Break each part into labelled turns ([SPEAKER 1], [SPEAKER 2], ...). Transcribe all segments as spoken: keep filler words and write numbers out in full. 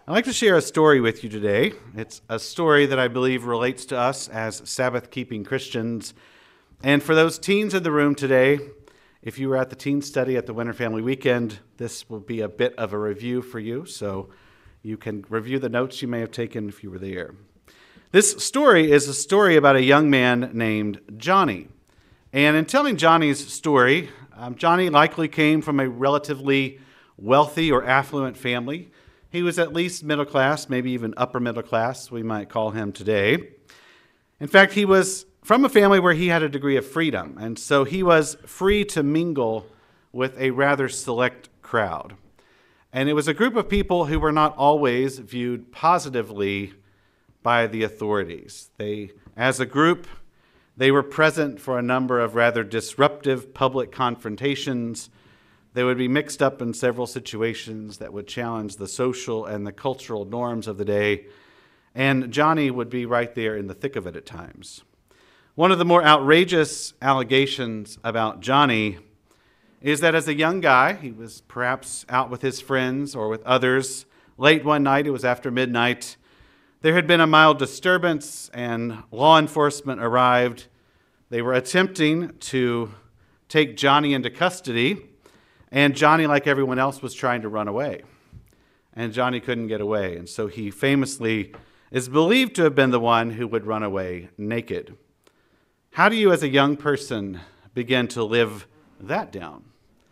[SPEAKER 1] I'd like to share a story with you today. It's a story that I believe relates to us as Sabbath-keeping Christians. And for those teens in the room today, if you were at the teen study at the Winter Family Weekend, this will be a bit of a review for you, so you can review the notes you may have taken if you were there. This story is a story about a young man named Johnny. And in telling Johnny's story, um, Johnny likely came from a relatively wealthy or affluent family. He was at least middle class, maybe even upper middle class, we might call him today. In fact, he was from a family where he had a degree of freedom, and so he was free to mingle with a rather select crowd. And it was a group of people who were not always viewed positively by the authorities. They, as a group, they were present for a number of rather disruptive public confrontations. They would be mixed up in several situations that would challenge the social and the cultural norms of the day, and Johnny would be right there in the thick of it at times. One of the more outrageous allegations about Johnny is that as a young guy, he was perhaps out with his friends or with others. Late one night, it was after midnight, there had been a mild disturbance and law enforcement arrived. They were attempting to take Johnny into custody, and Johnny, like everyone else, was trying to run away. And Johnny couldn't get away, and so he famously is believed to have been the one who would run away naked. How do you, as a young person, begin to live that down?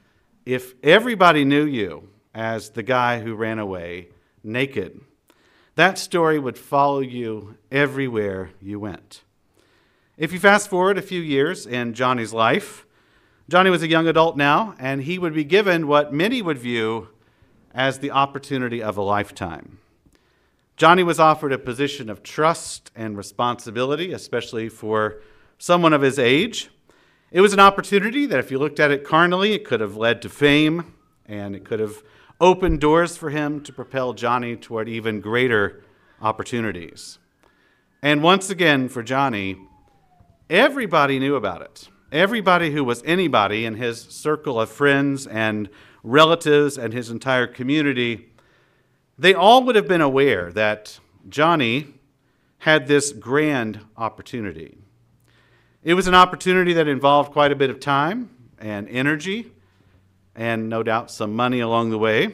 [SPEAKER 1] If everybody knew you as the guy who ran away naked, that story would follow you everywhere you went. If you fast forward a few years in Johnny's life, Johnny was a young adult now, and he would be given what many would view as the opportunity of a lifetime. Johnny was offered a position of trust and responsibility, especially for someone of his age. It was an opportunity that, if you looked at it carnally, it could have led to fame, and it could have opened doors for him to propel Johnny toward even greater opportunities. And once again, for Johnny, everybody knew about it. Everybody who was anybody in his circle of friends and relatives and his entire community, they all would have been aware that Johnny had this grand opportunity. It was an opportunity that involved quite a bit of time and energy and no doubt some money along the way.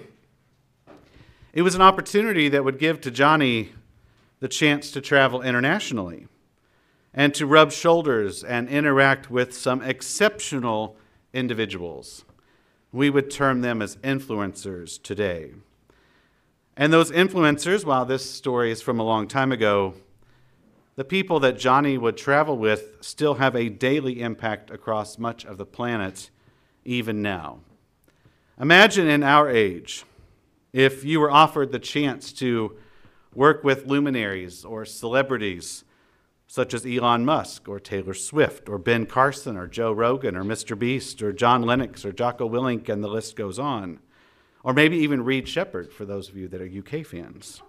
[SPEAKER 1] It was an opportunity that would give to Johnny the chance to travel internationally and to rub shoulders and interact with some exceptional individuals. We would term them as influencers today. And those influencers, while this story is from a long time ago, the people that Johnny would travel with still have a daily impact across much of the planet, even now. Imagine in our age, if you were offered the chance to work with luminaries or celebrities such as Elon Musk or Taylor Swift or Ben Carson or Joe Rogan or Mister Beast or John Lennox or Jocko Willink, and the list goes on. Or maybe even Reed Shepherd, for those of you that are U K fans.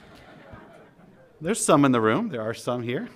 [SPEAKER 1] There's some in the room. There are some here.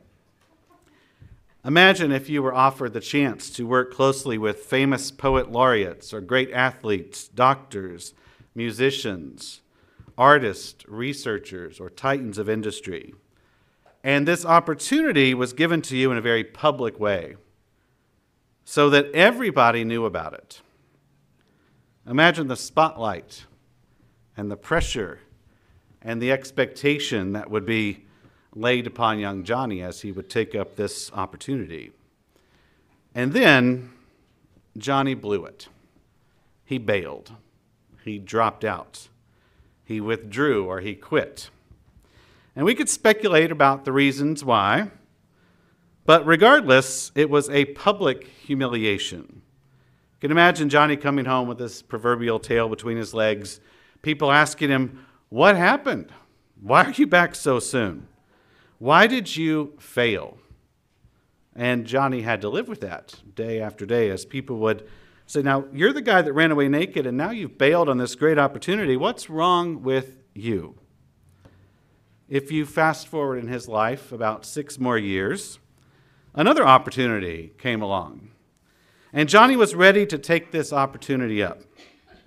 [SPEAKER 1] Imagine if you were offered the chance to work closely with famous poet laureates or great athletes, doctors, musicians, artists, researchers, or titans of industry. And this opportunity was given to you in a very public way so that everybody knew about it. Imagine the spotlight and the pressure and the expectation that would be laid upon young Johnny as he would take up this opportunity. And then Johnny blew it. He bailed. He dropped out. He withdrew or he quit. And we could speculate about the reasons why, but regardless, it was a public humiliation. You can imagine Johnny coming home with this proverbial tail between his legs, people asking him, "What happened? Why are you back so soon? Why did you fail?" And Johnny had to live with that day after day as people would say, "Now, you're the guy that ran away naked, and now you've bailed on this great opportunity. What's wrong with you?" If you fast forward in his life about six more years, another opportunity came along. And Johnny was ready to take this opportunity up.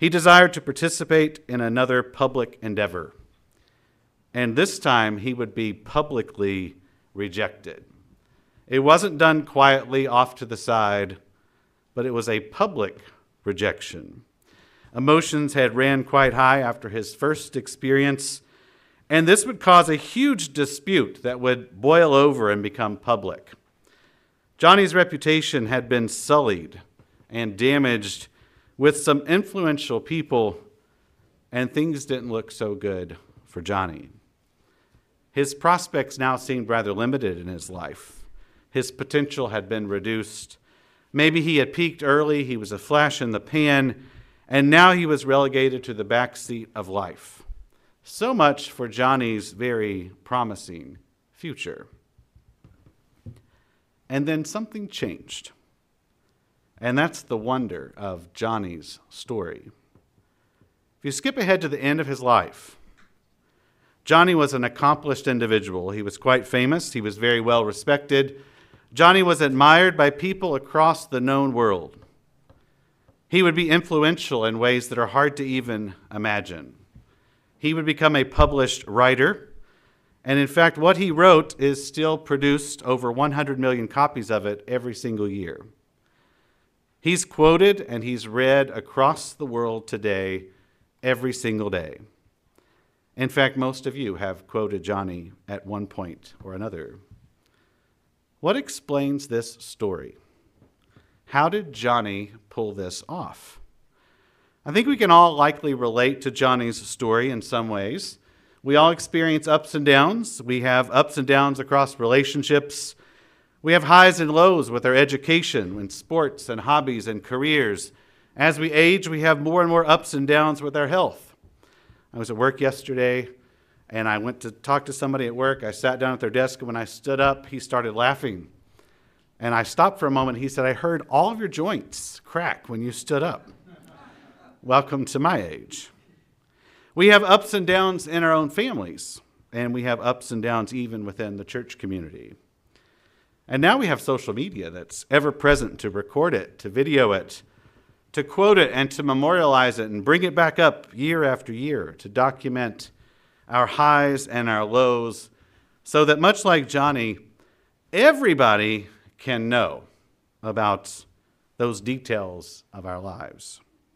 [SPEAKER 1] He desired to participate in another public endeavor. And this time he would be publicly rejected. It wasn't done quietly off to the side, but it was a public rejection. Emotions had ran quite high after his first experience, and this would cause a huge dispute that would boil over and become public. Johnny's reputation had been sullied and damaged with some influential people, and things didn't look so good for Johnny. His prospects now seemed rather limited in his life. His potential had been reduced. Maybe he had peaked early, he was a flash in the pan, and now he was relegated to the back seat of life. So much for Johnny's very promising future. And then something changed. And that's the wonder of Johnny's story. If you skip ahead to the end of his life, Johnny was an accomplished individual. He was quite famous. He was very well respected. Johnny was admired by people across the known world. He would be influential in ways that are hard to even imagine. He would become a published writer. And in fact, what he wrote is still produced, over one hundred million copies of it every single year. He's quoted and he's read across the world today, every single day. In fact, most of you have quoted Johnny at one point or another. What explains this story? How did Johnny pull this off? I think we can all likely relate to Johnny's story in some ways. We all experience ups and downs. We have ups and downs across relationships. We have highs and lows with our education and sports and hobbies and careers. As we age, we have more and more ups and downs with our health. I was at work yesterday, and I went to talk to somebody at work. I sat down at their desk, and when I stood up, he started laughing. And I stopped for a moment. He said, "I heard all of your joints crack when you stood up." Welcome to my age. We have ups and downs in our own families, and we have ups and downs even within the church community. And now we have social media that's ever present to record it, to video it, to quote it, and to memorialize it and bring it back up year after year to document our highs and our lows so that, much like Johnny, everybody can know about those details of our lives.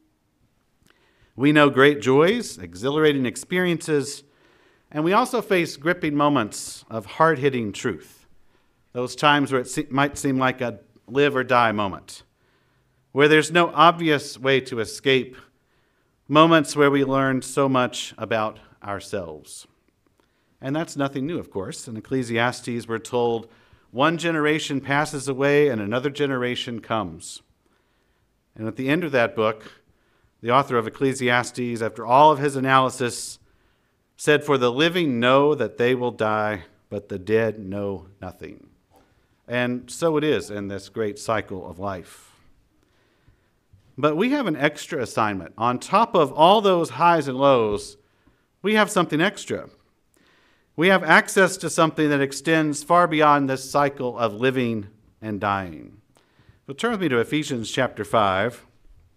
[SPEAKER 1] We know great joys, exhilarating experiences, and we also face gripping moments of hard-hitting truth. Those times where it se- might seem like a live or die moment, where there's no obvious way to escape, moments where we learn so much about ourselves. And that's nothing new, of course. In Ecclesiastes, we're told one generation passes away and another generation comes. And at the end of that book, the author of Ecclesiastes, after all of his analysis, said, "For the living know that they will die, but the dead know nothing." And so it is in this great cycle of life. But we have an extra assignment. On top of all those highs and lows, we have something extra. We have access to something that extends far beyond this cycle of living and dying. Well, turn with me to Ephesians chapter five.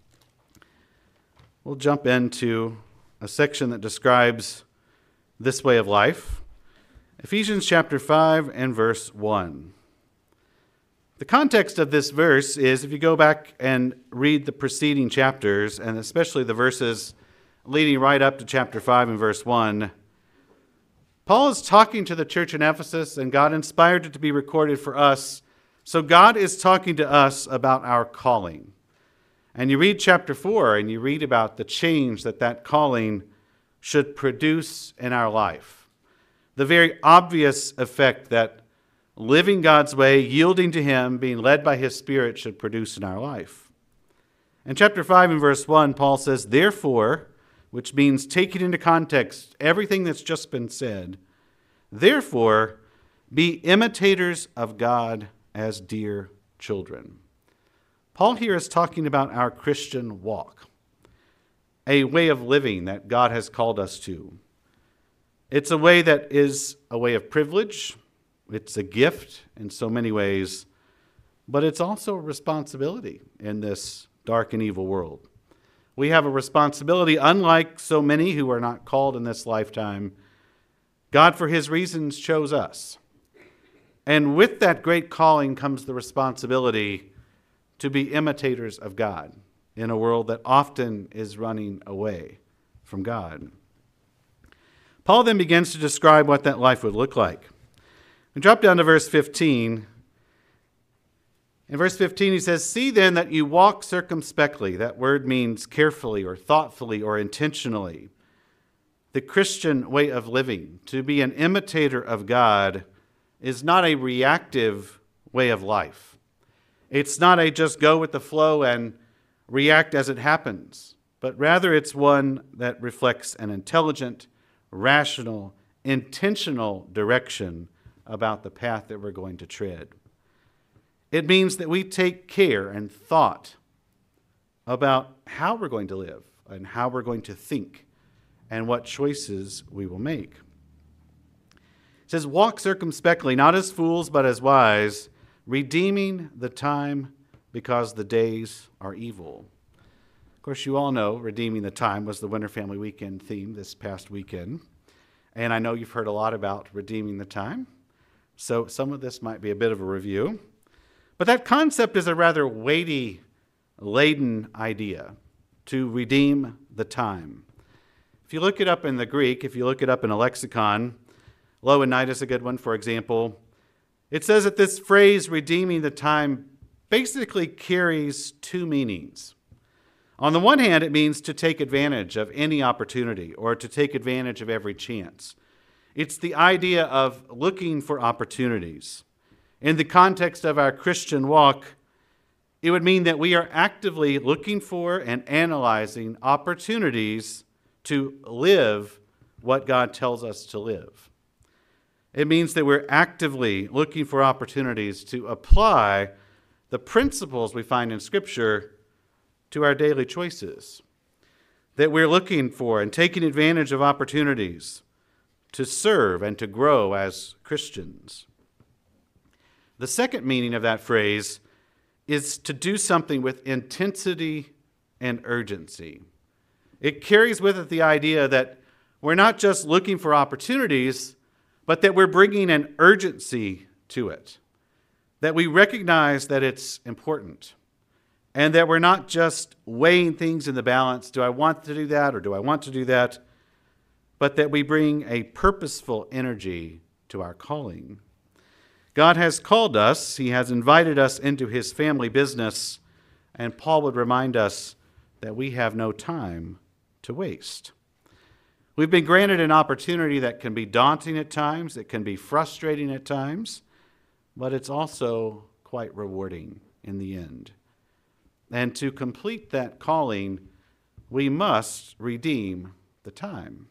[SPEAKER 1] We'll jump into a section that describes this way of life. Ephesians chapter five and verse one. The context of this verse is, if you go back and read the preceding chapters, and especially the verses leading right up to chapter five and verse one, Paul is talking to the church in Ephesus, and God inspired it to be recorded for us. So God is talking to us about our calling. And you read chapter four, and you read about the change that that calling should produce in our life. The very obvious effect that living God's way, yielding to Him, being led by His Spirit should produce in our life. In chapter five and verse one, Paul says, "Therefore," which means taking into context everything that's just been said, "Therefore, be imitators of God as dear children." Paul here is talking about our Christian walk, a way of living that God has called us to. It's a way that is a way of privilege. It's a gift in so many ways, but it's also a responsibility in this dark and evil world. We have a responsibility, unlike so many who are not called in this lifetime. God, for his reasons, chose us. And with that great calling comes the responsibility to be imitators of God in a world that often is running away from God. Paul then begins to describe what that life would look like. We drop down to verse fifteen. In verse fifteen, he says, "See then that you walk circumspectly." That word means carefully or thoughtfully or intentionally. The Christian way of living, to be an imitator of God, is not a reactive way of life. It's not a just go with the flow and react as it happens, but rather it's one that reflects an intelligent, rational, intentional direction about the path that we're going to tread. It means that we take care and thought about how we're going to live and how we're going to think and what choices we will make. It says, "Walk circumspectly, not as fools, but as wise, redeeming the time because the days are evil." Of course, you all know redeeming the time was the Winter Family Weekend theme this past weekend. And I know you've heard a lot about redeeming the time. So some of this might be a bit of a review. But that concept is a rather weighty, laden idea, to redeem the time. If you look it up in the Greek, if you look it up in a lexicon, Lowenite is a good one, for example, it says that this phrase, redeeming the time, basically carries two meanings. On the one hand, it means to take advantage of any opportunity or to take advantage of every chance. It's the idea of looking for opportunities. In the context of our Christian walk, it would mean that we are actively looking for and analyzing opportunities to live what God tells us to live. It means that we're actively looking for opportunities to apply the principles we find in Scripture to our daily choices. That we're looking for and taking advantage of opportunities to serve and to grow as Christians. The second meaning of that phrase is to do something with intensity and urgency. It carries with it the idea that we're not just looking for opportunities, but that we're bringing an urgency to it. That we recognize that it's important. And that we're not just weighing things in the balance. Do I want to do that or do I want to do that? But that we bring a purposeful energy to our calling. God has called us. He has invited us into his family business. And Paul would remind us that we have no time to waste. We've been granted an opportunity that can be daunting at times. It can be frustrating at times. But it's also quite rewarding in the end. And to complete that calling, we must redeem the time.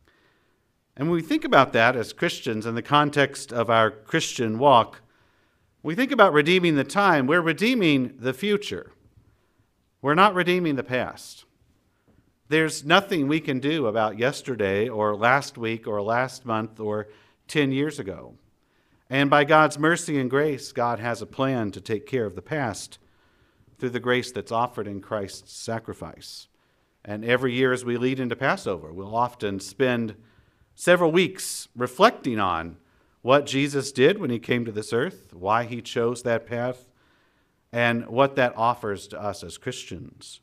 [SPEAKER 1] And when we think about that as Christians in the context of our Christian walk, we think about redeeming the time. We're redeeming the future. We're not redeeming the past. There's nothing we can do about yesterday or last week or last month or ten years ago. And by God's mercy and grace, God has a plan to take care of the past through the grace that's offered in Christ's sacrifice. And every year as we lead into Passover, we'll often spend several weeks reflecting on what Jesus did when he came to this earth, why he chose that path, and what that offers to us as Christians.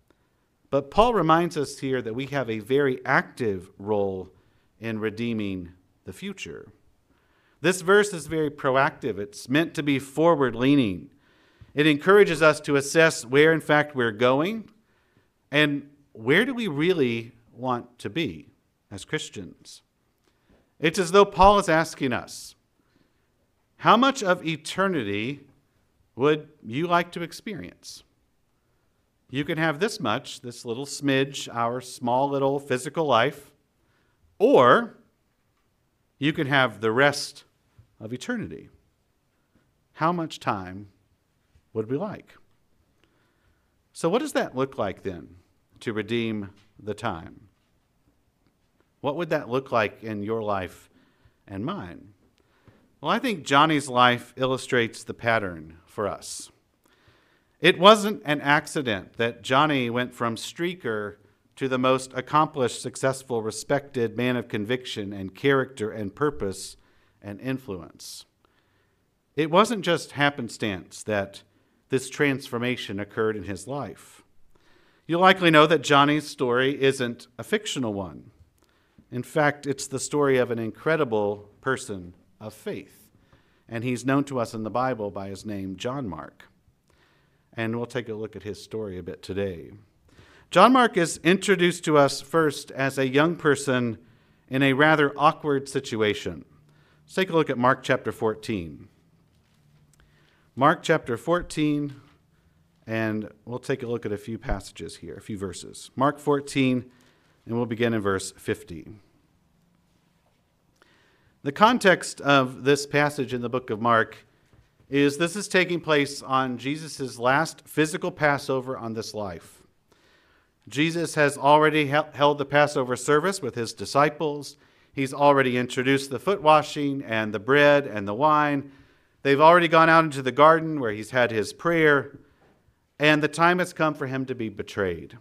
[SPEAKER 1] But Paul reminds us here that we have a very active role in redeeming the future. This verse is very proactive. It's meant to be forward-leaning. It encourages us to assess where, in fact, we're going and where do we really want to be as Christians. It's as though Paul is asking us, how much of eternity would you like to experience? You can have this much, this little smidge, our small little physical life, or you can have the rest of eternity. How much time would we like? So what does that look like then, to redeem the time? What would that look like in your life and mine? Well, I think Johnny's life illustrates the pattern for us. It wasn't an accident that Johnny went from streaker to the most accomplished, successful, respected man of conviction and character and purpose and influence. It wasn't just happenstance that this transformation occurred in his life. You'll likely know that Johnny's story isn't a fictional one. In fact, it's the story of an incredible person of faith, and he's known to us in the Bible by his name, John Mark. And we'll take a look at his story a bit today. John Mark is introduced to us first as a young person in a rather awkward situation. Let's take a look at Mark chapter fourteen. Mark chapter fourteen, and we'll take a look at a few passages here, a few verses. Mark fourteen, and we'll begin in verse fifty. The context of this passage in the book of Mark is this is taking place on Jesus' last physical Passover on this life. Jesus has already held the Passover service with his disciples. He's already introduced the foot washing and the bread and the wine. They've already gone out into the garden where he's had his prayer, and the time has come for him to be betrayed.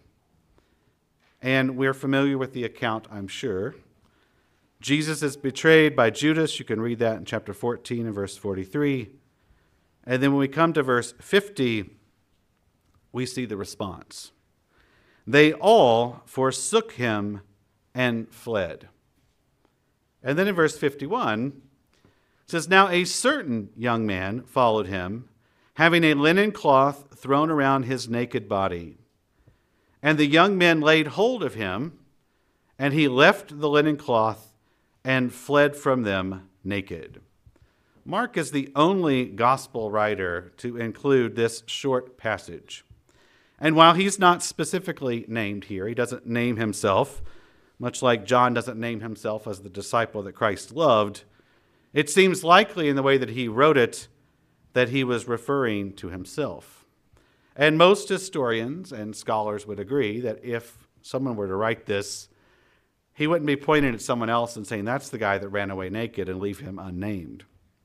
[SPEAKER 1] And we're familiar with the account, I'm sure. Jesus is betrayed by Judas. You can read that in chapter fourteen and verse forty-three. And then when we come to verse fifty, we see the response. They all forsook him and fled. And then in verse fifty-one, it says, Now a certain young man followed him, having a linen cloth thrown around his naked body. And the young men laid hold of him, and he left the linen cloth and fled from them naked. Mark is the only gospel writer to include this short passage. And while he's not specifically named here, he doesn't name himself, much like John doesn't name himself as the disciple that Christ loved, it seems likely in the way that he wrote it that he was referring to himself. And most historians and scholars would agree that if someone were to write this, he wouldn't be pointing at someone else and saying, that's the guy that ran away naked, and leave him unnamed.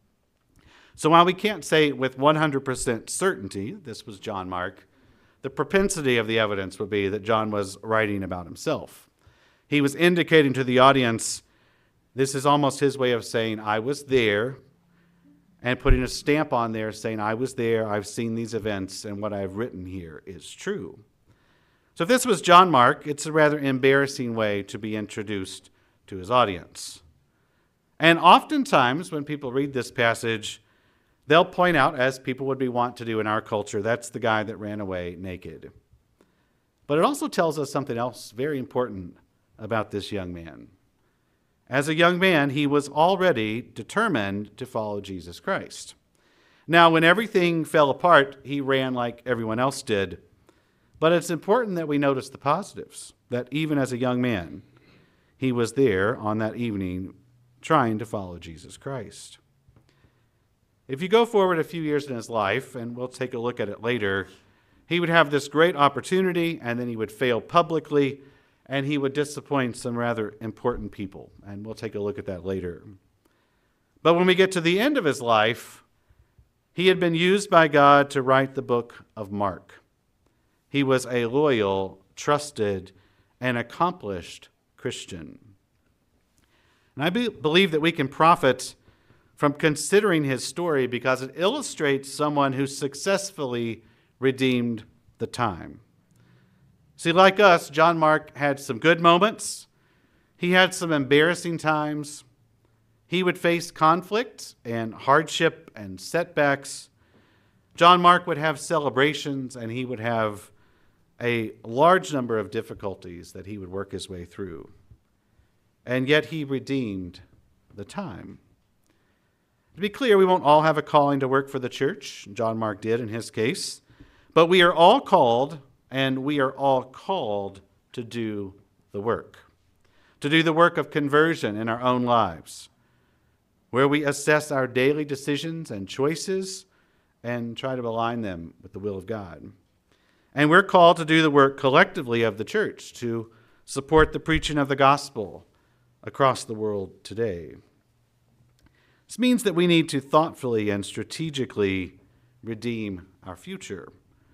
[SPEAKER 1] So while we can't say with one hundred percent certainty this was John Mark, the propensity of the evidence would be that John was writing about himself. He was indicating to the audience, this is almost his way of saying, I was there, and putting a stamp on there saying, I was there, I've seen these events, and what I've written here is true. So if this was John Mark, it's a rather embarrassing way to be introduced to his audience. And oftentimes when people read this passage, they'll point out, as people would be wont to do in our culture, that's the guy that ran away naked. But it also tells us something else very important about this young man. As a young man, he was already determined to follow Jesus Christ. Now, when everything fell apart, he ran like everyone else did. But it's important that we notice the positives, that even as a young man, he was there on that evening trying to follow Jesus Christ. If you go forward a few years in his life, and we'll take a look at it later, he would have this great opportunity, and then he would fail publicly, and he would disappoint some rather important people. And we'll take a look at that later. But when we get to the end of his life, he had been used by God to write the book of Mark. He was a loyal, trusted, and accomplished Christian. And I be- believe that we can profit from considering his story because it illustrates someone who successfully redeemed the time. See, like us, John Mark had some good moments. He had some embarrassing times. He would face conflict and hardship and setbacks. John Mark would have celebrations, and he would have a large number of difficulties that he would work his way through. And yet he redeemed the time. To be clear, we won't all have a calling to work for the church. John Mark did in his case. But we are all called, and we are all called to do the work. To do the work of conversion in our own lives, where we assess our daily decisions and choices and try to align them with the will of God. And we're called to do the work collectively of the church, to support the preaching of the gospel across the world today. This means that we need to thoughtfully and strategically redeem our future.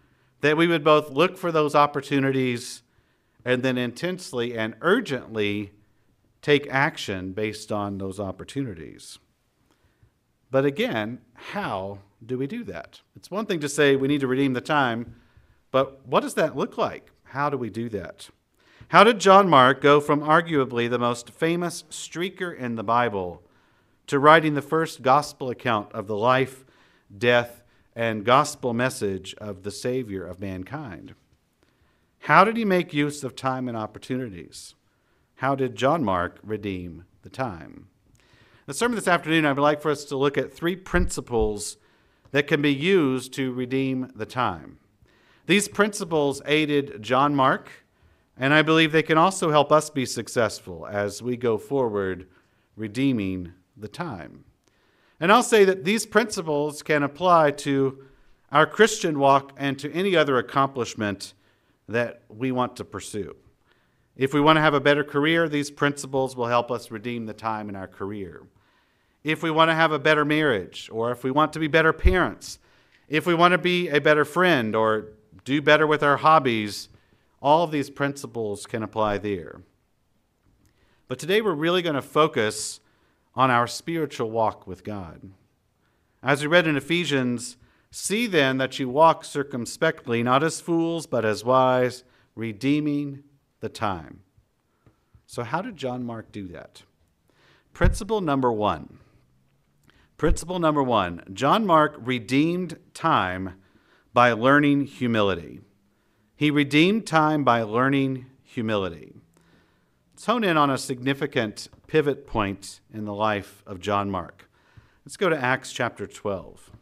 [SPEAKER 1] that we would both look for those opportunities and then intensely and urgently take action based on those opportunities. But again, how do we do that? It's one thing to say we need to redeem the time, but what does that look like? How do we do that? How did John Mark go from arguably the most famous streaker in the Bible to writing the first gospel account of the life, death, and gospel message of the Savior of mankind? How did he make use of time and opportunities? How did John Mark redeem the time? The sermon this afternoon, I would like for us to look at three principles that can be used to redeem the time. These principles aided John Mark, and I believe they can also help us be successful as we go forward redeeming the time. And I'll say that these principles can apply to our Christian walk and to any other accomplishment that we want to pursue. If we want to have a better career, these principles will help us redeem the time in our career. If we want to have a better marriage, or if we want to be better parents, if we want to be a better friend or do better with our hobbies, all of these principles can apply there. But today we're really going to focus on our spiritual walk with God. As we read in Ephesians, see then that you walk circumspectly, not as fools, but as wise, redeeming the time. So how did John Mark do that? Principle number one. Principle number one, John Mark redeemed time by learning humility. He redeemed time by learning humility. Let's hone in on a significant pivot point in the life of John Mark. Let's go to Acts chapter twelve.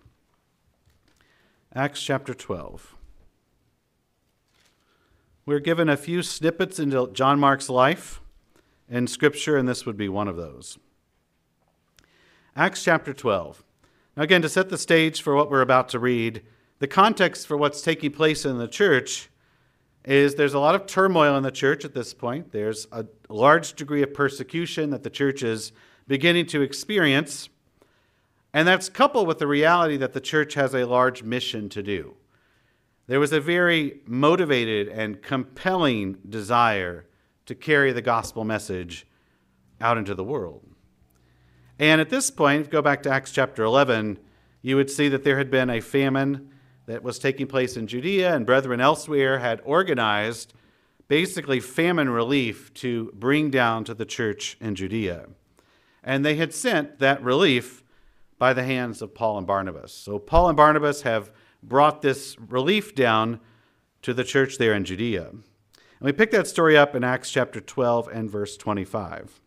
[SPEAKER 1] Acts chapter twelve. We're given a few snippets into John Mark's life in Scripture, and this would be one of those. Acts chapter twelve. Now again, to set the stage for what we're about to read, the context for what's taking place in the church is there's a lot of turmoil in the church at this point. There's a large degree of persecution that the church is beginning to experience, and that's coupled with the reality that the church has a large mission to do. There was a very motivated and compelling desire to carry the gospel message out into the world. And at this point, if you go back to Acts chapter eleven, you would see that there had been a famine that was taking place in Judea, and brethren elsewhere had organized basically famine relief to bring down to the church in Judea. And they had sent that relief by the hands of Paul and Barnabas. So Paul and Barnabas have brought this relief down to the church there in Judea. And we pick that story up in Acts chapter twelve and verse twenty-five.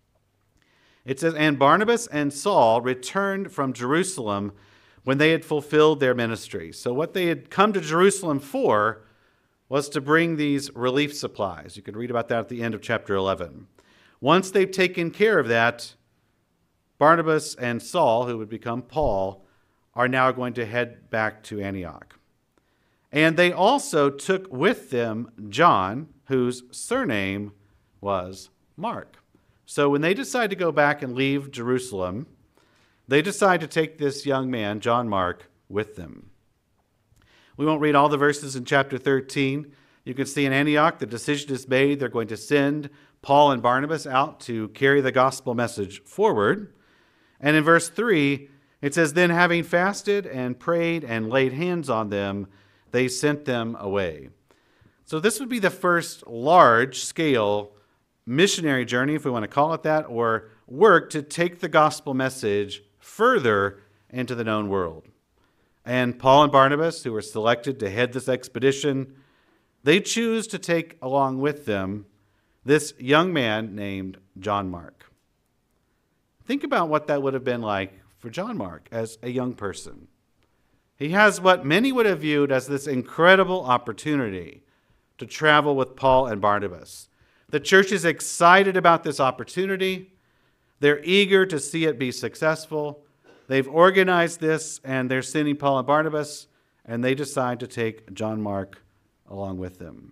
[SPEAKER 1] It says, "And Barnabas and Saul returned from Jerusalem when they had fulfilled their ministry." So what they had come to Jerusalem for was to bring these relief supplies. You can read about that at the end of chapter eleven. Once they've taken care of that, Barnabas and Saul, who would become Paul, are now going to head back to Antioch. And they also took with them John, whose surname was Mark. So when they decide to go back and leave Jerusalem, they decide to take this young man, John Mark, with them. We won't read all the verses in chapter thirteen. You can see in Antioch, the decision is made. They're going to send Paul and Barnabas out to carry the gospel message forward. And in verse three, it says, "Then having fasted and prayed and laid hands on them, they sent them away." So this would be the first large-scale missionary journey, if we want to call it that, or work to take the gospel message further into the known world. And Paul and Barnabas, who were selected to head this expedition, they choose to take along with them this young man named John Mark. Think about what that would have been like for John Mark as a young person. He has what many would have viewed as this incredible opportunity to travel with Paul and Barnabas. The church is excited about this opportunity. They're eager to see it be successful. They've organized this, and they're sending Paul and Barnabas, and they decide to take John Mark along with them.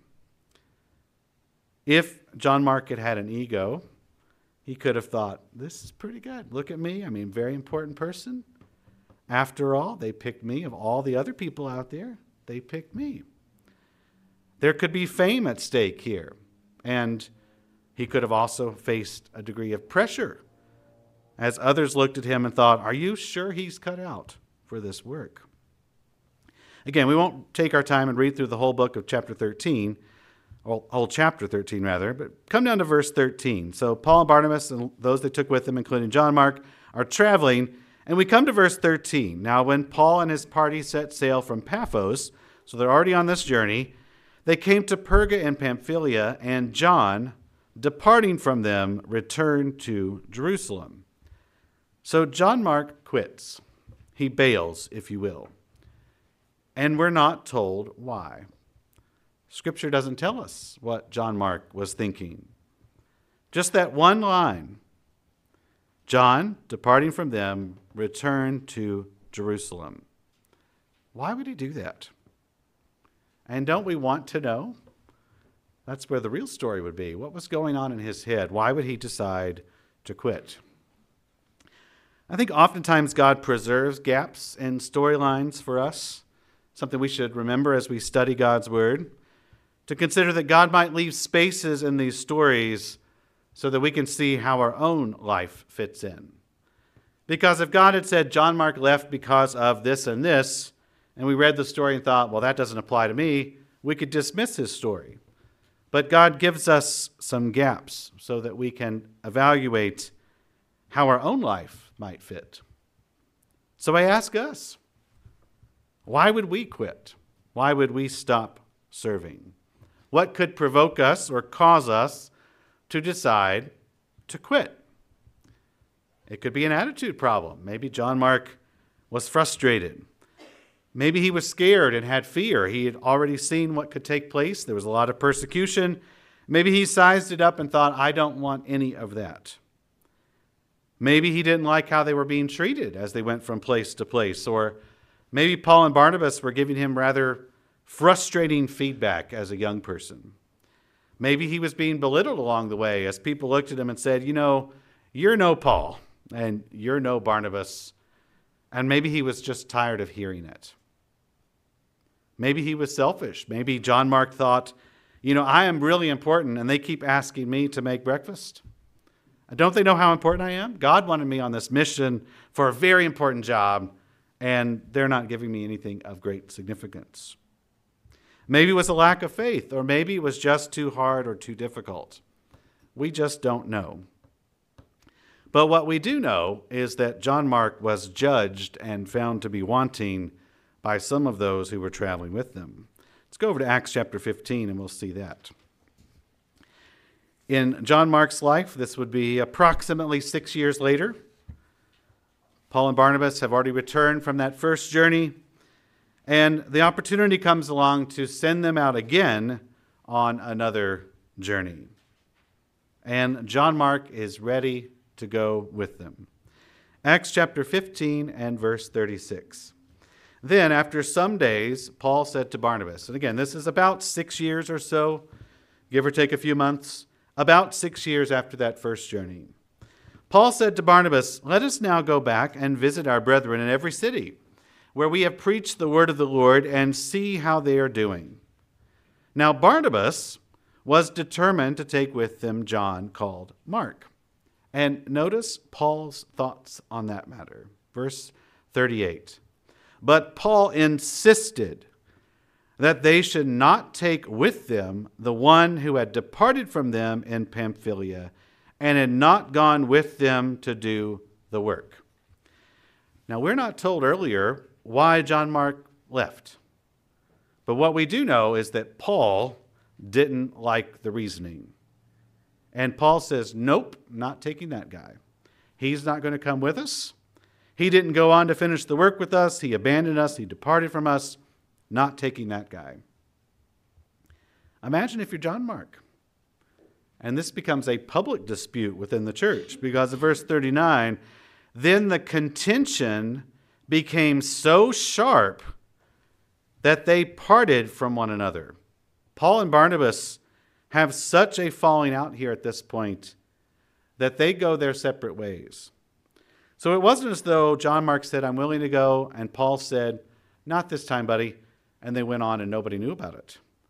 [SPEAKER 1] If John Mark had had an ego, he could have thought, this is pretty good. Look at me. I mean, very important person. After all, they picked me. Of all the other people out there, they picked me. There could be fame at stake here, and he could have also faced a degree of pressure as others looked at him and thought, are you sure he's cut out for this work? Again, we won't take our time and read through the whole book of chapter thirteen, or whole chapter thirteen rather, but come down to verse thirteen. So Paul and Barnabas and those they took with them, including John Mark, are traveling, and we come to verse thirteen. Now when Paul and his party set sail from Paphos, so they're already on this journey, they came to Perga in Pamphylia, and John, departing from them, returned to Jerusalem. So John Mark quits. He bails, if you will. And we're not told why. Scripture doesn't tell us what John Mark was thinking. Just that one line. John, departing from them, returned to Jerusalem. Why would he do that? And don't we want to know? That's where the real story would be. What was going on in his head? Why would he decide to quit? I think oftentimes God preserves gaps in storylines for us, something we should remember as we study God's word, to consider that God might leave spaces in these stories so that we can see how our own life fits in. Because if God had said John Mark left because of this and this, and we read the story and thought, well, that doesn't apply to me, we could dismiss his story. But God gives us some gaps so that we can evaluate how our own life might fit. So I ask us, why would we quit? Why would we stop serving? What could provoke us or cause us to decide to quit? It could be an attitude problem. Maybe John Mark was frustrated. Maybe he was scared and had fear. He had already seen what could take place. There was a lot of persecution. Maybe he sized it up and thought, I don't want any of that. Maybe he didn't like how they were being treated as they went from place to place. Or maybe Paul and Barnabas were giving him rather frustrating feedback as a young person. Maybe he was being belittled along the way as people looked at him and said, you know, you're no Paul and you're no Barnabas. And maybe he was just tired of hearing it. Maybe he was selfish. Maybe John Mark thought, you know, I am really important and they keep asking me to make breakfast. Don't they know how important I am? God wanted me on this mission for a very important job, and they're not giving me anything of great significance. Maybe it was a lack of faith, or maybe it was just too hard or too difficult. We just don't know. But what we do know is that John Mark was judged and found to be wanting by some of those who were traveling with them. Let's go over to Acts chapter fifteen and we'll see that. In John Mark's life, this would be approximately six years later. Paul and Barnabas have already returned from that first journey, and the opportunity comes along to send them out again on another journey. And John Mark is ready to go with them. Acts chapter fifteen and verse thirty-six. Then, after some days, Paul said to Barnabas, and again, this is about six years or so, give or take a few months, about six years after that first journey. Paul said to Barnabas, let us now go back and visit our brethren in every city where we have preached the word of the Lord and see how they are doing. Now Barnabas was determined to take with them John called Mark. And notice Paul's thoughts on that matter. Verse thirty-eight. But Paul insisted that they should not take with them the one who had departed from them in Pamphylia and had not gone with them to do the work. Now, we're not told earlier why John Mark left. But what we do know is that Paul didn't like the reasoning. And Paul says, nope, not taking that guy. He's not going to come with us. He didn't go on to finish the work with us. He abandoned us. He departed from us. Not taking that guy. Imagine if you're John Mark. And this becomes a public dispute within the church because of verse thirty-nine, then the contention became so sharp that they parted from one another. Paul and Barnabas have such a falling out here at this point that they go their separate ways. So it wasn't as though John Mark said, I'm willing to go, and Paul said, not this time, buddy. And they went on and nobody knew about it.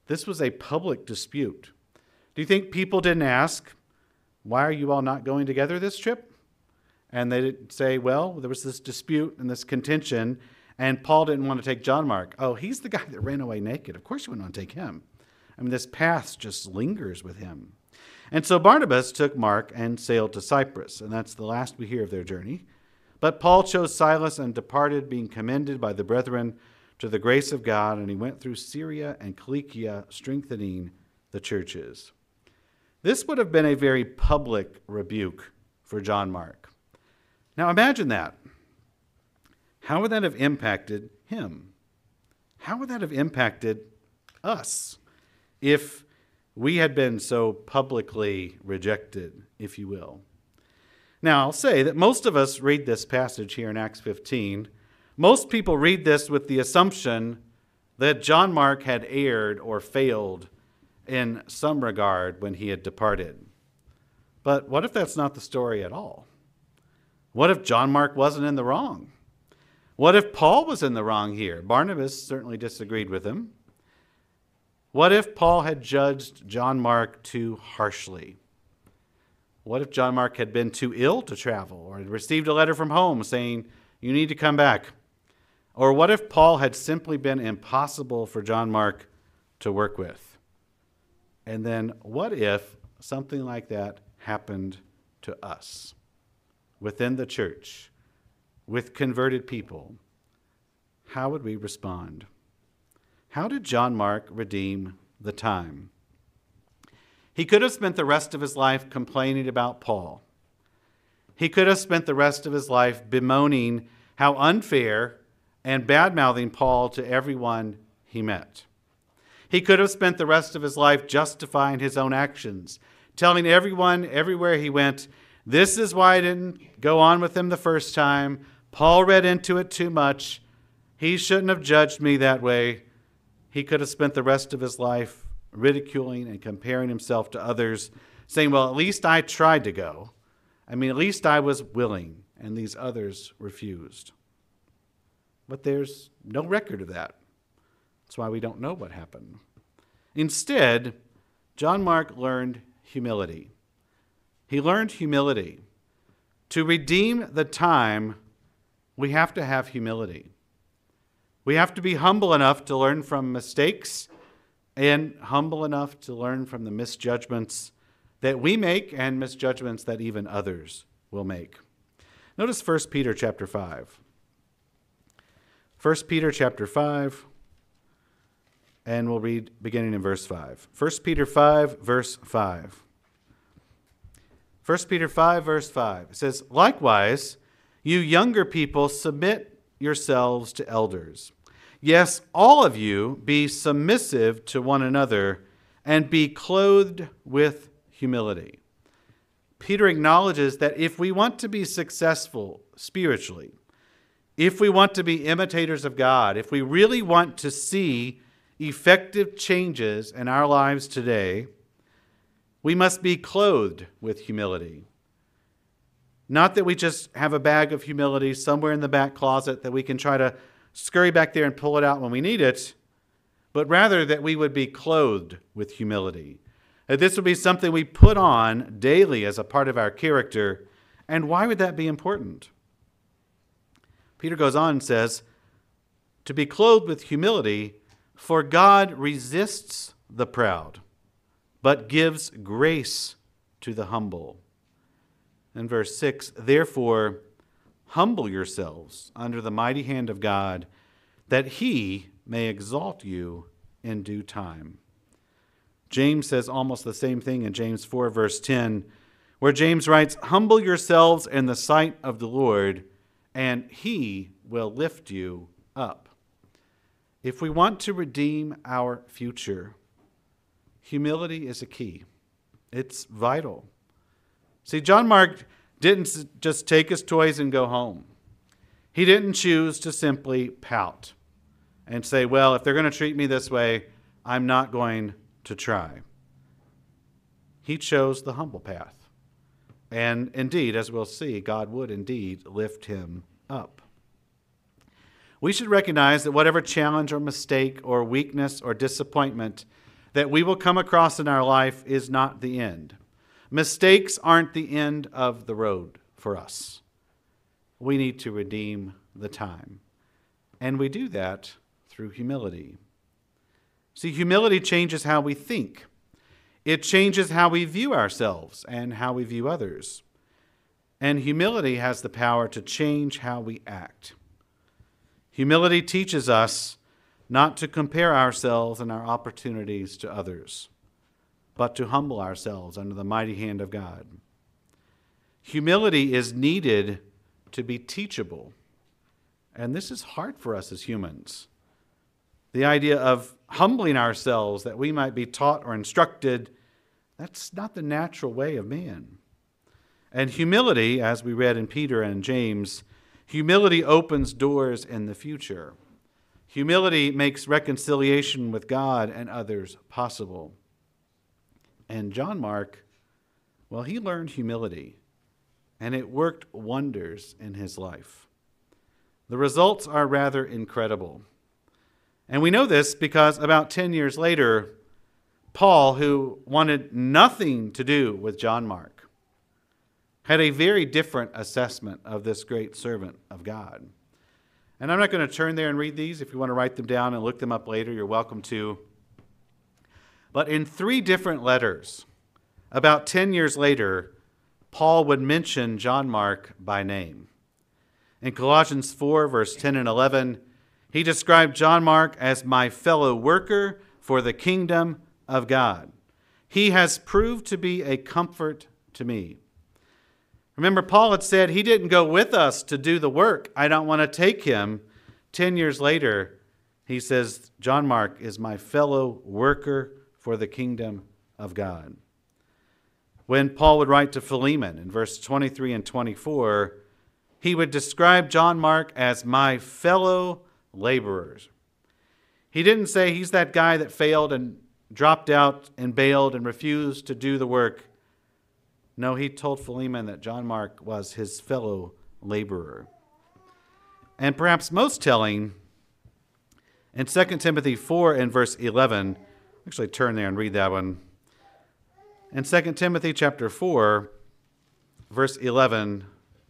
[SPEAKER 1] This was a public dispute. Do you think people didn't ask, why are you all not going together this trip? And they didn't say, well, there was this dispute and this contention, and Paul didn't want to take John Mark. Oh, he's the guy that ran away naked. Of course you wouldn't want to take him. I mean, this past just lingers with him. And so Barnabas took Mark and sailed to Cyprus, and that's the last we hear of their journey. But Paul chose Silas and departed, being commended by the brethren to the grace of God, and he went through Syria and Cilicia, strengthening the churches. This would have been a very public rebuke for John Mark. Now imagine that. How would that have impacted him? How would that have impacted us if we had been so publicly rejected, if you will? Now, I'll say that most of us read this passage here in Acts fifteen. Most people read this with the assumption that John Mark had erred or failed in some regard when he had departed. But what if that's not the story at all? What if John Mark wasn't in the wrong? What if Paul was in the wrong here? Barnabas certainly disagreed with him. What if Paul had judged John Mark too harshly? What if John Mark had been too ill to travel, or had received a letter from home saying, you need to come back? Or what if Paul had simply been impossible for John Mark to work with? And then what if something like that happened to us, within the church, with converted people? How would we respond? How did John Mark redeem the time? He could have spent the rest of his life complaining about Paul. He could have spent the rest of his life bemoaning how unfair and bad-mouthing Paul to everyone he met. He could have spent the rest of his life justifying his own actions, telling everyone everywhere he went, this is why I didn't go on with him the first time. Paul read into it too much. He shouldn't have judged me that way. He could have spent the rest of his life ridiculing and comparing himself to others, saying, well, at least I tried to go. I mean, at least I was willing, and these others refused. But there's no record of that. That's why we don't know what happened. Instead, John Mark learned humility. He learned humility. To redeem the time, we have to have humility. We have to be humble enough to learn from mistakes and humble enough to learn from the misjudgments that we make and misjudgments that even others will make. Notice First Peter chapter five. First Peter chapter five, and we'll read beginning in verse five. First Peter five, verse five. First Peter five, verse five. It says, likewise, you younger people, submit yourselves to elders. Yes, all of you be submissive to one another and be clothed with humility. Peter acknowledges that if we want to be successful spiritually, if we want to be imitators of God, if we really want to see effective changes in our lives today, we must be clothed with humility. Not that we just have a bag of humility somewhere in the back closet that we can try to scurry back there and pull it out when we need it, but rather that we would be clothed with humility. That this would be something we put on daily as a part of our character. And why would that be important? Peter goes on and says, to be clothed with humility, for God resists the proud, but gives grace to the humble. In verse six, therefore, humble yourselves under the mighty hand of God, that he may exalt you in due time. James says almost the same thing in James four, verse ten, where James writes, humble yourselves in the sight of the Lord, and he will lift you up. If we want to redeem our future, humility is a key. It's vital. See, John Mark didn't just take his toys and go home. He didn't choose to simply pout and say, well, if they're going to treat me this way, I'm not going to try. He chose the humble path. And indeed, as we'll see, God would indeed lift him up. We should recognize that whatever challenge or mistake or weakness or disappointment that we will come across in our life is not the end. Mistakes aren't the end of the road for us. We need to redeem the time. And we do that through humility. See, humility changes how we think. It changes how we view ourselves and how we view others. And humility has the power to change how we act. Humility teaches us not to compare ourselves and our opportunities to others, but to humble ourselves under the mighty hand of God. Humility is needed to be teachable, and this is hard for us as humans. The idea of humbling ourselves that we might be taught or instructed, that's not the natural way of man. And humility, as we read in Peter and James, humility opens doors in the future. Humility makes reconciliation with God and others possible. And John Mark, well, he learned humility, and it worked wonders in his life. The results are rather incredible. And we know this because about ten years later, Paul, who wanted nothing to do with John Mark, had a very different assessment of this great servant of God. And I'm not going to turn there and read these. If you want to write them down and look them up later, you're welcome to. But in three different letters, about ten years later, Paul would mention John Mark by name. In Colossians four, verse ten and eleven, he described John Mark as my fellow worker for the kingdom of God. He has proved to be a comfort to me. Remember, Paul had said he didn't go with us to do the work. I don't want to take him. Ten years later, he says, John Mark is my fellow worker for the kingdom of God. When Paul would write to Philemon in verse twenty-three and twenty-four, he would describe John Mark as my fellow laborers. He didn't say he's that guy that failed and dropped out and bailed and refused to do the work. No, he told Philemon that John Mark was his fellow laborer. And perhaps most telling, in Second Timothy four and verse eleven, actually turn there and read that one. In Second Timothy chapter four, verse eleven,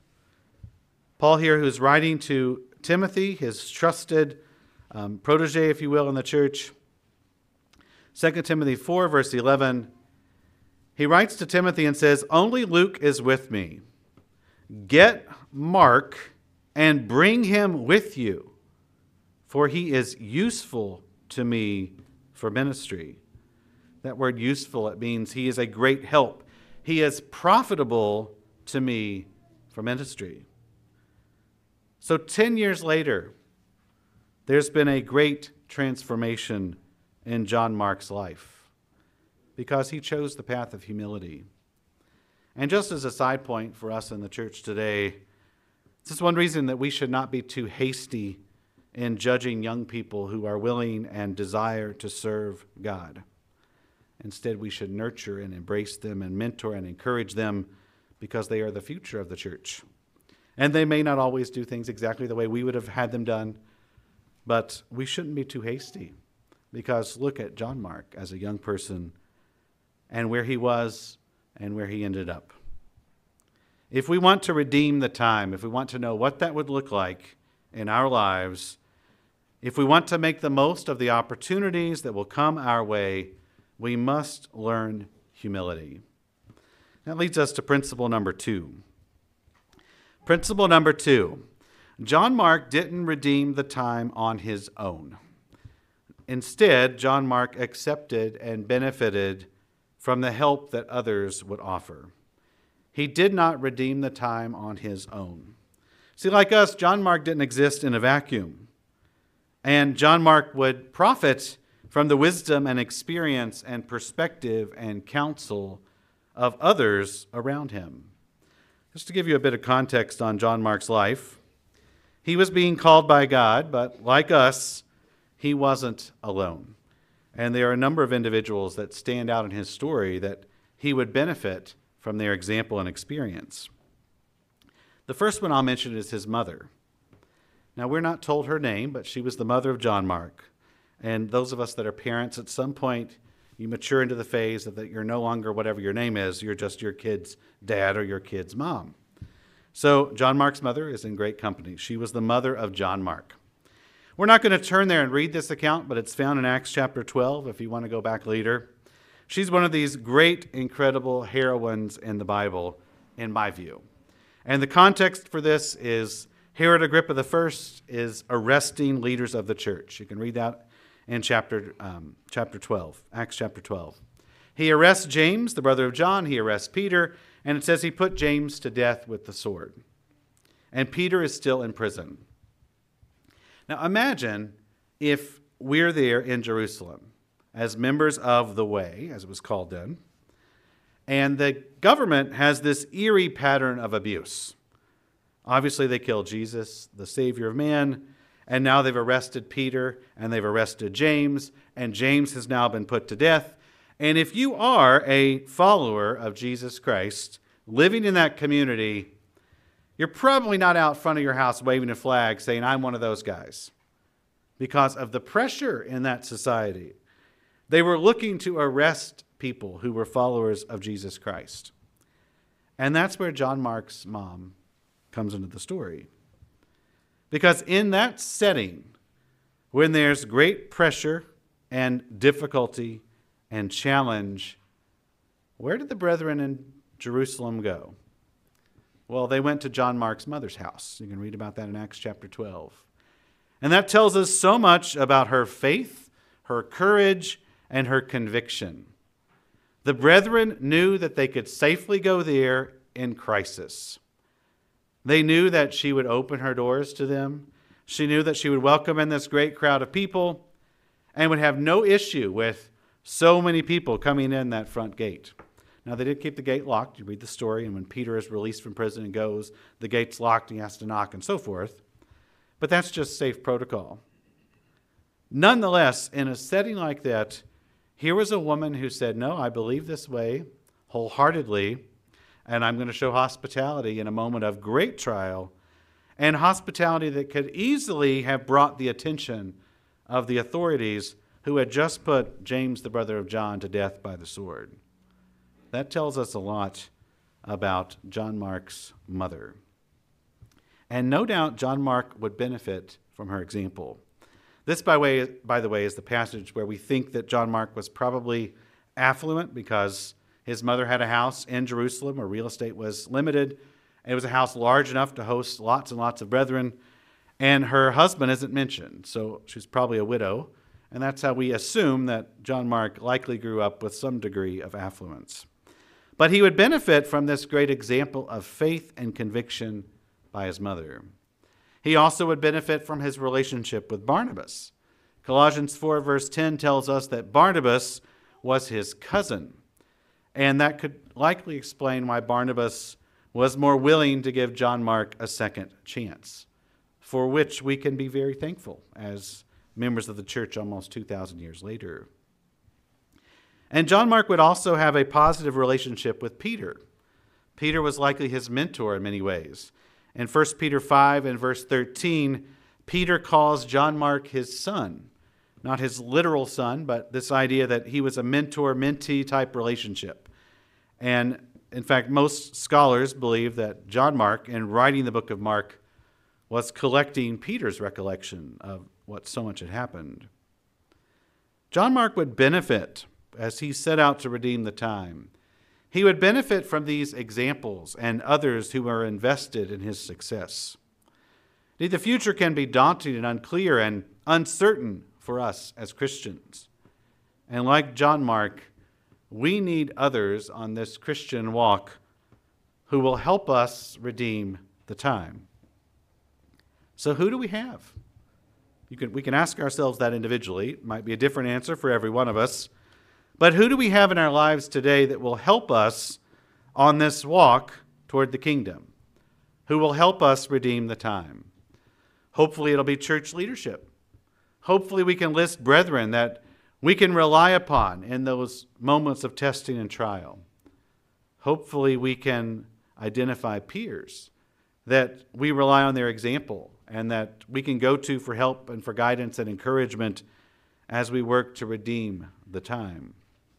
[SPEAKER 1] Paul here, who's writing to Timothy, his trusted um, protege, if you will, in the church. Second Timothy four, verse eleven, he writes to Timothy and says, only Luke is with me. Get Mark and bring him with you, for he is useful to me for ministry. That word useful, it means he is a great help. He is profitable to me for ministry. So ten years later, there's been a great transformation in John Mark's life because he chose the path of humility. And just as a side point for us in the church today, this is one reason that we should not be too hasty in judging young people who are willing and desire to serve God. Instead, we should nurture and embrace them and mentor and encourage them because they are the future of the church. And they may not always do things exactly the way we would have had them done, but we shouldn't be too hasty because look at John Mark as a young person and where he was and where he ended up. If we want to redeem the time, if we want to know what that would look like in our lives, if we want to make the most of the opportunities that will come our way, we must learn humility. That leads us to principle number two. Principle number two, John Mark didn't redeem the time on his own. Instead, John Mark accepted and benefited from the help that others would offer. He did not redeem the time on his own. See, like us, John Mark didn't exist in a vacuum. And John Mark would profit from the wisdom and experience and perspective and counsel of others around him. Just to give you a bit of context on John Mark's life, he was being called by God, but like us, he wasn't alone. And there are a number of individuals that stand out in his story that he would benefit from their example and experience. The first one I'll mention is his mother. Now, we're not told her name, but she was the mother of John Mark. And those of us that are parents, at some point, you mature into the phase that you're no longer whatever your name is, you're just your kid's dad or your kid's mom. So John Mark's mother is in great company. She was the mother of John Mark. We're not going to turn there and read this account, but it's found in Acts chapter twelve if you want to go back later. She's one of these great, incredible heroines in the Bible, in my view. And the context for this is Herod Agrippa the First is arresting leaders of the church. You can read that in chapter um, chapter twelve, Acts chapter twelve. He arrests James, the brother of John. He arrests Peter, and it says he put James to death with the sword. And Peter is still in prison. Now imagine if we're there in Jerusalem as members of the Way, as it was called then, and the government has this eerie pattern of abuse. Obviously, they killed Jesus, the Savior of man, and now they've arrested Peter, and they've arrested James, and James has now been put to death. And if you are a follower of Jesus Christ, living in that community, you're probably not out front of your house waving a flag saying, I'm one of those guys, because of the pressure in that society. They were looking to arrest people who were followers of Jesus Christ. And that's where John Mark's mom comes into the story. Because in that setting, when there's great pressure and difficulty and challenge, where did the brethren in Jerusalem go? Well, they went to John Mark's mother's house. You can read about that in Acts chapter twelve. And that tells us so much about her faith, her courage, and her conviction. The brethren knew that they could safely go there in crisis. They knew that she would open her doors to them. She knew that she would welcome in this great crowd of people and would have no issue with so many people coming in that front gate. Now, they did keep the gate locked. You read the story, and when Peter is released from prison and goes, the gate's locked and he has to knock and so forth. But that's just safe protocol. Nonetheless, in a setting like that, here was a woman who said, no, I believe this way wholeheartedly, and I'm going to show hospitality in a moment of great trial, and hospitality that could easily have brought the attention of the authorities who had just put James, the brother of John, to death by the sword. That tells us a lot about John Mark's mother. And no doubt John Mark would benefit from her example. This, by way, by the way, is the passage where we think that John Mark was probably affluent because his mother had a house in Jerusalem where real estate was limited. It was a house large enough to host lots and lots of brethren. And her husband isn't mentioned, so she's probably a widow. And that's how we assume that John Mark likely grew up with some degree of affluence. But he would benefit from this great example of faith and conviction by his mother. He also would benefit from his relationship with Barnabas. Colossians four verse ten tells us that Barnabas was his cousin. And that could likely explain why Barnabas was more willing to give John Mark a second chance, for which we can be very thankful as members of the church almost two thousand years later. And John Mark would also have a positive relationship with Peter. Peter was likely his mentor in many ways. In First Peter five and verse thirteen, Peter calls John Mark his son. Not his literal son, but this idea that he was a mentor-mentee type relationship. And in fact, most scholars believe that John Mark, in writing the book of Mark, was collecting Peter's recollection of what so much had happened. John Mark would benefit as he set out to redeem the time. He would benefit from these examples and others who are invested in his success. Indeed, the future can be daunting and unclear and uncertain for us as Christians. And like John Mark, we need others on this Christian walk who will help us redeem the time. So who do we have? You can, we can ask ourselves that individually. It might be a different answer for every one of us. But who do we have in our lives today that will help us on this walk toward the kingdom? Who will help us redeem the time? Hopefully it'll be church leadership. Hopefully we can list brethren that we can rely upon in those moments of testing and trial. Hopefully we can identify peers that we rely on their example and that we can go to for help and for guidance and encouragement as we work to redeem the time.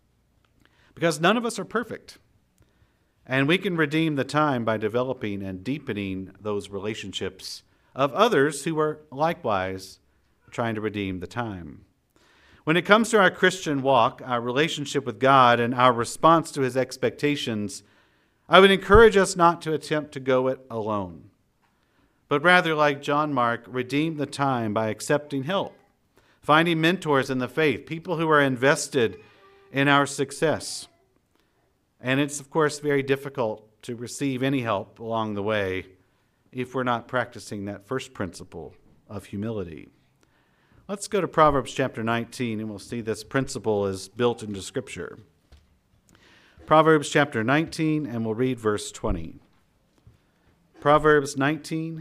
[SPEAKER 1] because none of us are perfect. And we can redeem the time by developing and deepening those relationships of others who are likewise trying to redeem the time. When it comes to our Christian walk, our relationship with God, and our response to his expectations, I would encourage us not to attempt to go it alone, but rather, like John Mark, redeem the time by accepting help, finding mentors in the faith, people who are invested in our success. And it's, of course, very difficult to receive any help along the way if we're not practicing that first principle of humility. Let's go to Proverbs chapter nineteen, and we'll see this principle is built into Scripture. Proverbs chapter nineteen, and we'll read verse twenty. Proverbs nineteen,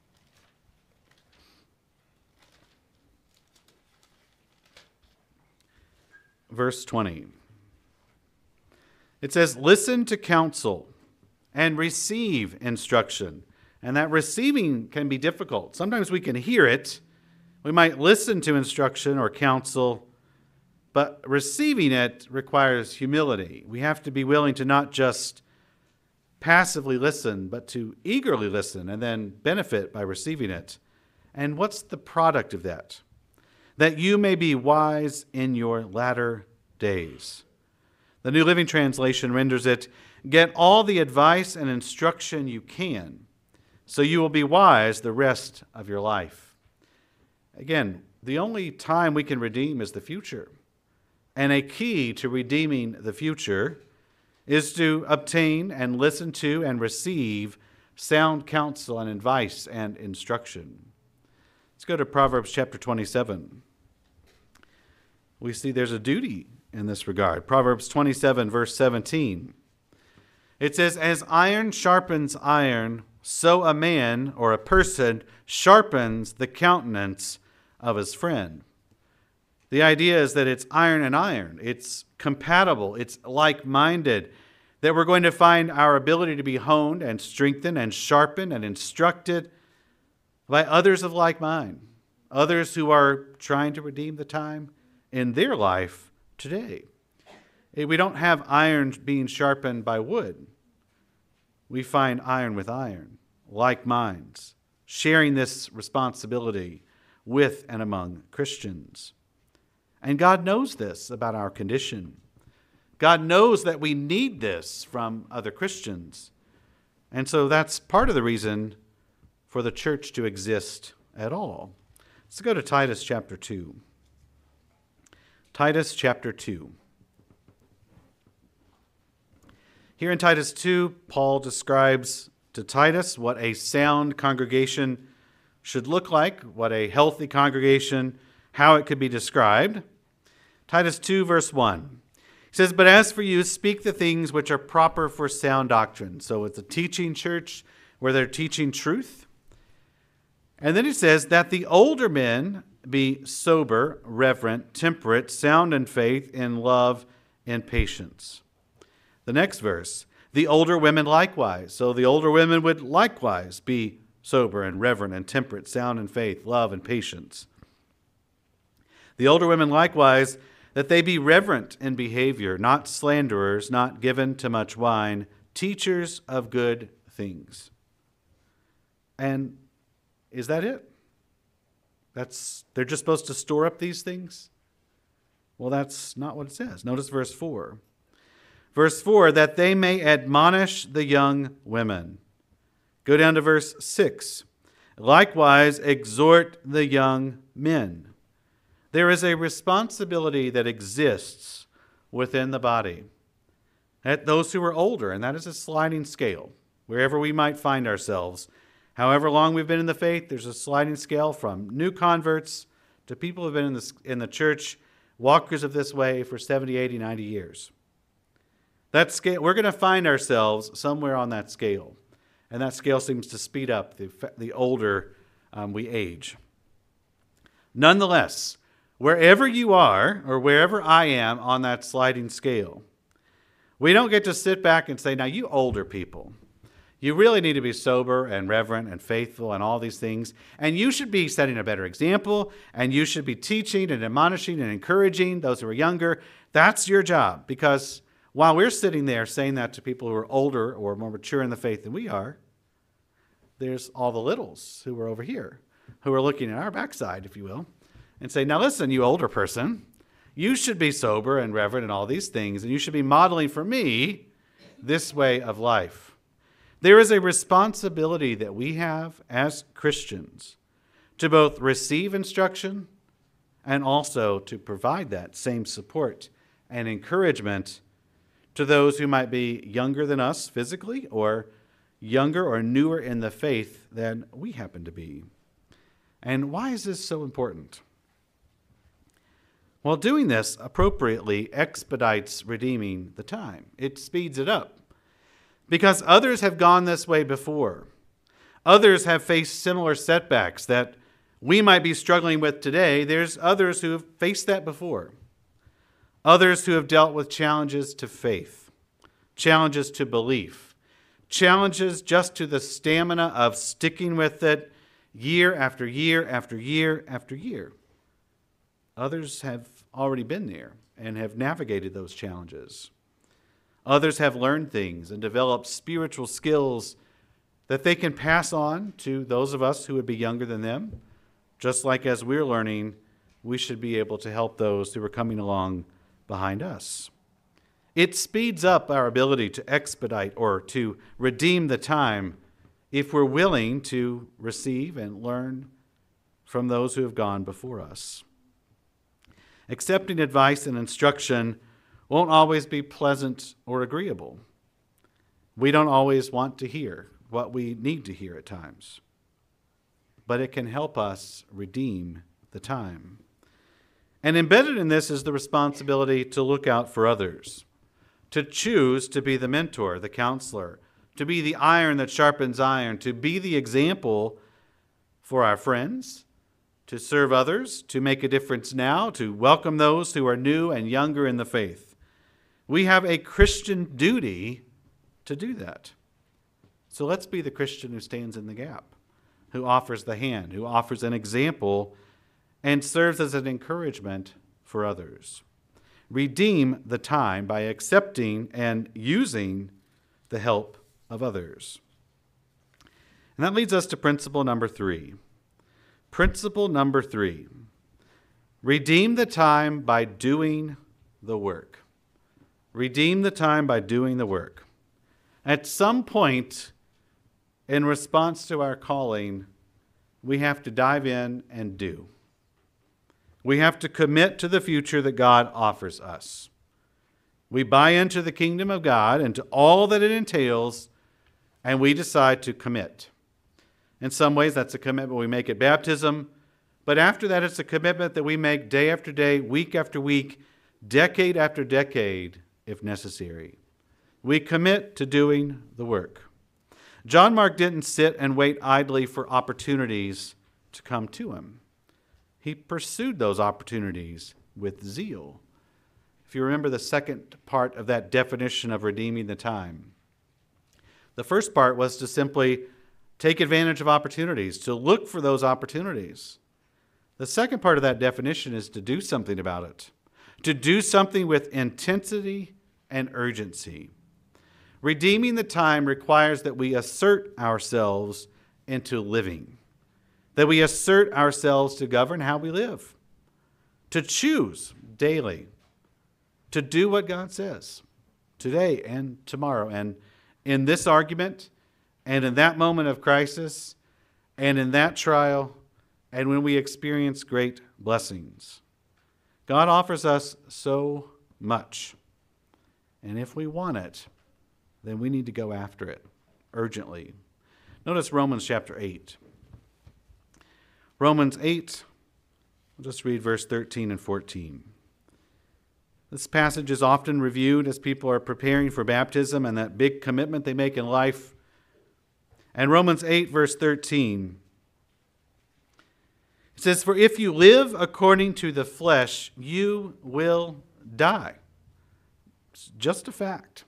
[SPEAKER 1] verse twenty. It says, "Listen to counsel and receive instruction." And that receiving can be difficult. Sometimes we can hear it. We might listen to instruction or counsel, but receiving it requires humility. We have to be willing to not just passively listen, but to eagerly listen and then benefit by receiving it. And what's the product of that? That you may be wise in your latter days. The New Living Translation renders it, "Get all the advice and instruction you can, so you will be wise the rest of your life." Again, the only time we can redeem is the future. And a key to redeeming the future is to obtain and listen to and receive sound counsel and advice and instruction. Let's go to Proverbs chapter twenty-seven. We see there's a duty in this regard. Proverbs twenty-seven, verse seventeen. It says, "As iron sharpens iron, so a man or a person sharpens the countenance of his friend." The idea is that it's iron and iron. It's compatible. It's like-minded. That we're going to find our ability to be honed and strengthened and sharpened and instructed by others of like mind. Others who are trying to redeem the time in their life today. We don't have iron being sharpened by wood. We find iron with iron, like minds, sharing this responsibility with and among Christians. And God knows this about our condition. God knows that we need this from other Christians. And so that's part of the reason for the church to exist at all. Let's go to Titus chapter two. Titus chapter two. Here in Titus two, Paul describes to Titus what a sound congregation should look like, what a healthy congregation, how it could be described. Titus two, verse one. He says, "But as for you, speak the things which are proper for sound doctrine." So it's a teaching church where they're teaching truth. And then he says that the older men be sober, reverent, temperate, sound in faith, in love, and patience. The next verse, "The older women likewise." So the older women would likewise be sober and reverent and temperate, sound in faith, love, and patience. The older women likewise, that they be reverent in behavior, not slanderers, not given to much wine, teachers of good things. And is that it? That's they're just supposed to store up these things? Well, that's not what it says. Notice verse four. Verse four, "That they may admonish the young women." Go down to verse six. "Likewise exhort the young men." There is a responsibility that exists within the body at those who are older, and that is a sliding scale. Wherever we might find ourselves, however long we've been in the faith, there's a sliding scale from new converts to people who have been in the, in the church, walkers of this way for seventy, eighty, ninety years. That scale, we're going to find ourselves somewhere on that scale, and that scale seems to speed up the, the older um, we age. Nonetheless, wherever you are, or wherever I am on that sliding scale, we don't get to sit back and say, "Now you older people, you really need to be sober and reverent and faithful and all these things, and you should be setting a better example, and you should be teaching and admonishing and encouraging those who are younger." That's your job, because While we're sitting there saying that to people who are older or more mature in the faith than we are, there's all the littles who are over here, who are looking at our backside, if you will, and say, now listen, you older person, you should be sober and reverent and all these things, and you should be modeling for me this way of life. There is a responsibility that we have as Christians to both receive instruction and also to provide that same support and encouragement to those who might be younger than us physically or younger or newer in the faith than we happen to be. And why is this so important? Well, doing this appropriately expedites redeeming the time. It speeds it up. Because others have gone this way before. Others have faced similar setbacks that we might be struggling with today. There's others who have faced that before. Others who have dealt with challenges to faith, challenges to belief, challenges just to the stamina of sticking with it year after year after year after year. Others have already been there and have navigated those challenges. Others have learned things and developed spiritual skills that they can pass on to those of us who would be younger than them. Just like as we're learning, we should be able to help those who are coming along behind us. It speeds up our ability to expedite or to redeem the time if we're willing to receive and learn from those who have gone before us. Accepting advice and instruction won't always be pleasant or agreeable. We don't always want to hear what we need to hear at times, but it can help us redeem the time. And embedded in this is the responsibility to look out for others, to choose to be the mentor, the counselor, to be the iron that sharpens iron, to be the example for our friends, to serve others, to make a difference now, to welcome those who are new and younger in the faith. We have a Christian duty to do that. So let's be the Christian who stands in the gap, who offers the hand, who offers an example, and serves as an encouragement for others. Redeem the time by accepting and using the help of others. And that leads us to principle number three. Principle number three. Redeem the time by doing the work. Redeem the time by doing the work. At some point, in response to our calling, we have to dive in and do. We have to commit to the future that God offers us. We buy into the kingdom of God and to all that it entails, and we decide to commit. In some ways, that's a commitment we make at baptism, but after that, it's a commitment that we make day after day, week after week, decade after decade, if necessary. We commit to doing the work. John Mark didn't sit and wait idly for opportunities to come to him. He pursued those opportunities with zeal. If you remember the second part of that definition of redeeming the time, the first part was to simply take advantage of opportunities, to look for those opportunities. The second part of that definition is to do something about it, to do something with intensity and urgency. Redeeming the time requires that we assert ourselves into living, that we assert ourselves to govern how we live, to choose daily, to do what God says today and tomorrow. And in this argument, and in that moment of crisis, and in that trial, and when we experience great blessings, God offers us so much. And if we want it, then we need to go after it urgently. Notice Romans chapter eight. Romans eight, we'll just read verse thirteen and fourteen. This passage is often reviewed as people are preparing for baptism and that big commitment they make in life. And Romans eight, verse thirteen, it says, "For if you live according to the flesh, you will die." It's just a fact.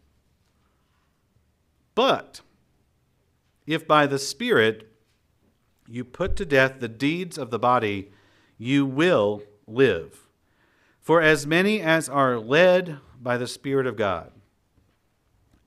[SPEAKER 1] But if by the Spirit you put to death the deeds of the body, you will live. For as many as are led by the Spirit of God,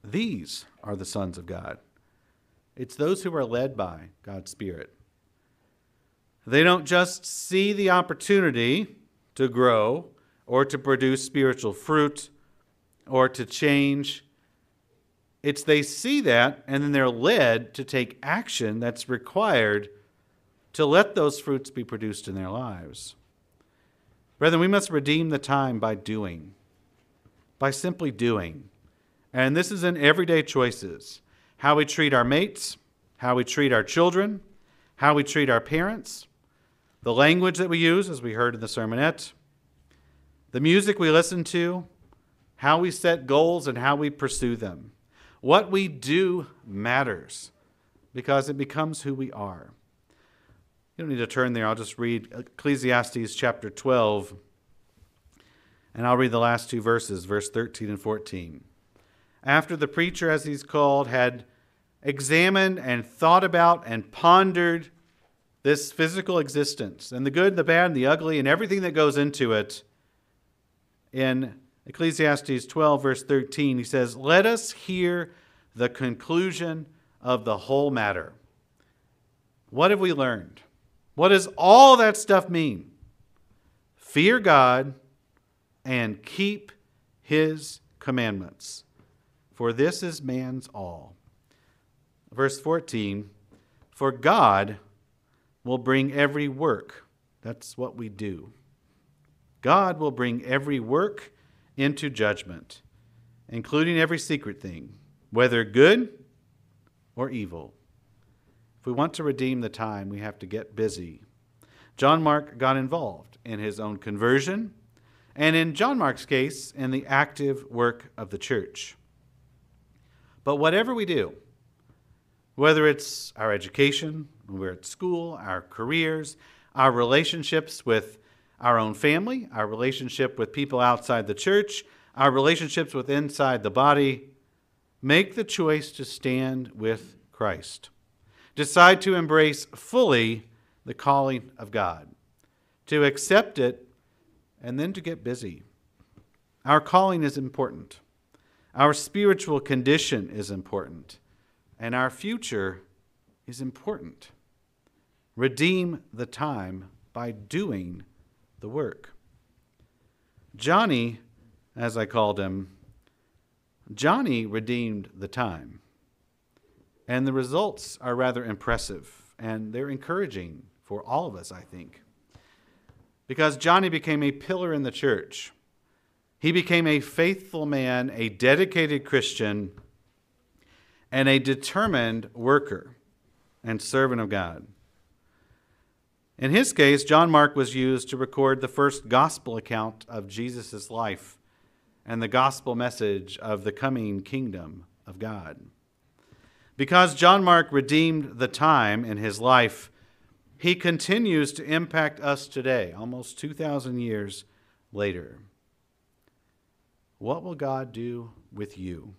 [SPEAKER 1] These are the sons of God. It's those who are led by God's Spirit. They don't just see the opportunity to grow or to produce spiritual fruit or to change. It's they see that and then they're led to take action that's required to let those fruits be produced in their lives. Brethren, we must redeem the time by doing, by simply doing. And this is in everyday choices. How we treat our mates, how we treat our children, how we treat our parents, the language that we use, as we heard in the sermonette, the music we listen to, how we set goals and how we pursue them. What we do matters because it becomes who we are. You don't need to turn there. I'll just read Ecclesiastes chapter twelve, and I'll read the last two verses, verse thirteen and fourteen. After the preacher, as he's called, had examined and thought about and pondered this physical existence and the good, the bad, and the ugly, and everything that goes into it, in Ecclesiastes twelve, verse thirteen, he says, "Let us hear the conclusion of the whole matter." What have we learned? What does all that stuff mean? Fear God and keep his commandments, for this is man's all. Verse fourteen, "For God will bring every work," that's what we do. God will bring every work into judgment, including every secret thing, whether good or evil. If we want to redeem the time, we have to get busy. John Mark got involved in his own conversion, and in John Mark's case, in the active work of the church. But whatever we do, whether it's our education, when we're at school, our careers, our relationships with our own family, our relationship with people outside the church, our relationships with inside the body, make the choice to stand with Christ. Decide to embrace fully the calling of God, to accept it, and then to get busy. Our calling is important. Our spiritual condition is important. And our future is important. Redeem the time by doing the work. Johnny, as I called him, Johnny redeemed the time. And the results are rather impressive, and they're encouraging for all of us, I think. Because Johnny became a pillar in the church. He became a faithful man, a dedicated Christian, and a determined worker and servant of God. In his case, John Mark was used to record the first gospel account of Jesus' life and the gospel message of the coming kingdom of God. Because John Mark redeemed the time in his life, he continues to impact us today, almost two thousand years later. What will God do with you?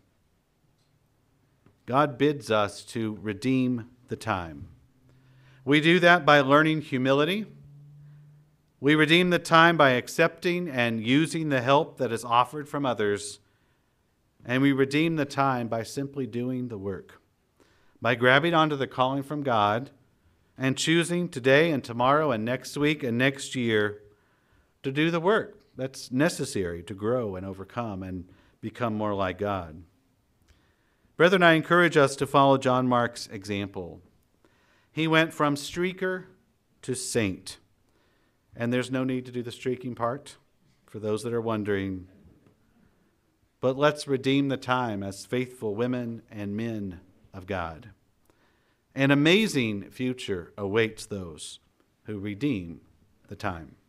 [SPEAKER 1] God bids us to redeem the time. We do that by learning humility. We redeem the time by accepting and using the help that is offered from others. And we redeem the time by simply doing the work, by grabbing onto the calling from God and choosing today and tomorrow and next week and next year to do the work that's necessary to grow and overcome and become more like God. Brethren, I encourage us to follow John Mark's example. He went from streaker to saint. And there's no need to do the streaking part, for those that are wondering. But let's redeem the time as faithful women and men of God. An amazing future awaits those who redeem the time.